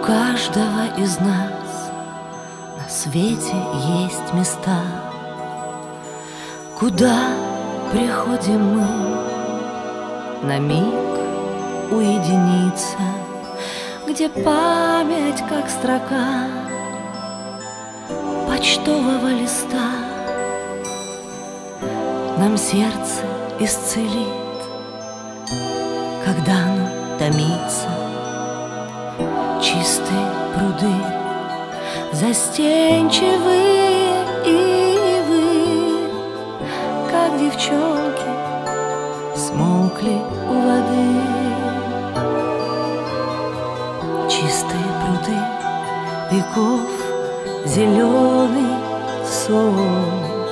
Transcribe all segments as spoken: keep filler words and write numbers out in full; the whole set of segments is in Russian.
каждого из нас на свете есть места, куда приходим мы на миг уединиться, где память, как строка почтового листа, нам сердце исцелит, когда оно томится. Чистые пруды, застенчивые ивы, как девчонки, смолкли у воды. Чистые пруды веков, зеленый сон,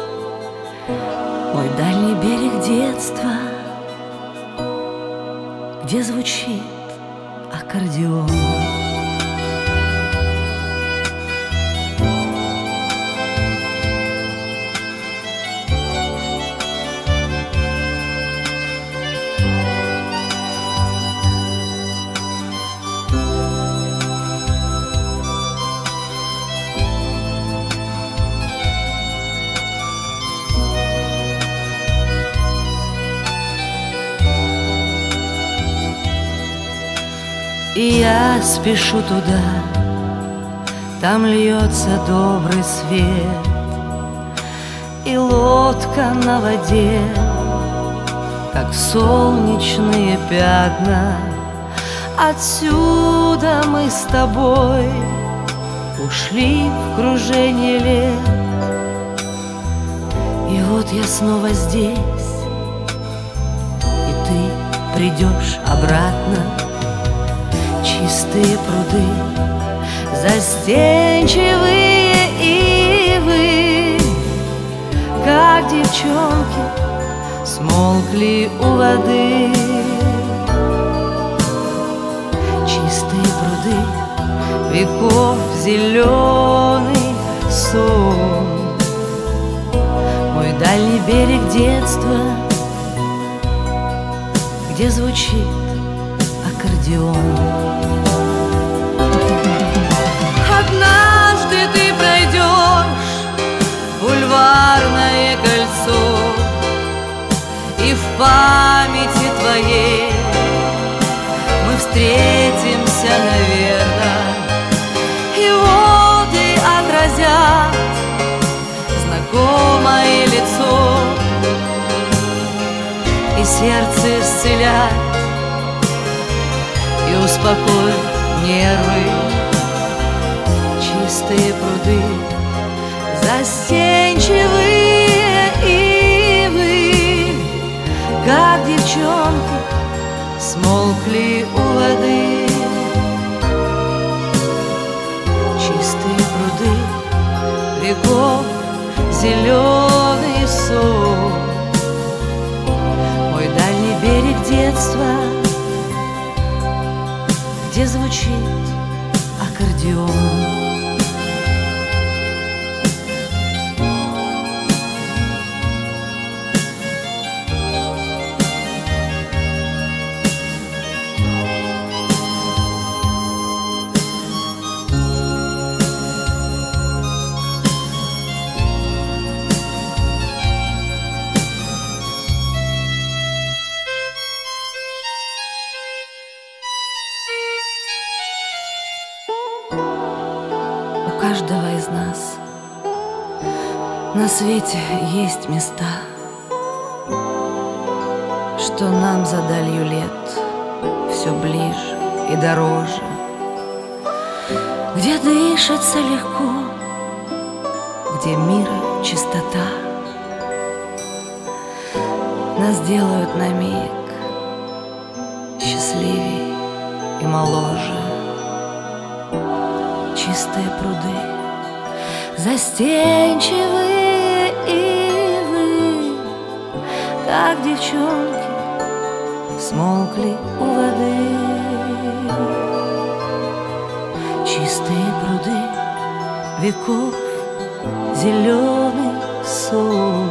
мой дальний берег детства, где звучит аккордеон. И я спешу туда, там льется добрый свет, и лодка на воде, как солнечные пятна. Отсюда мы с тобой ушли в кружение лет, и вот я снова здесь, и ты придешь обратно. Чистые пруды, застенчивые ивы, как девчонки, смолкли у воды. Чистые пруды веков, зеленый сон, мой дальний берег детства, где звучит аккордеон. Однажды ты пройдешь бульварное кольцо, и в памяти твоей мы встретимся, наверное, и воды отразят знакомое лицо, и сердце исцелят, и успокоит нервы. Чистые пруды, застенчивые ивы, как девчонки, смолкли у воды. Чистые пруды веков, зеленый сон, мой дальний берег детства, где звучит аккордеон. У каждого из нас на свете есть места, что нам за далью лет все ближе и дороже, где дышится легко, где мира чистота. Нас делают на миг счастливей и моложе. Чистые пруды, застенчивые ивы, как девчонки, смолкли у воды. Чистые пруды веков, зеленый сон,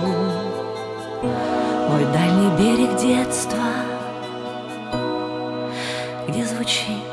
мой дальний берег детства, где звучит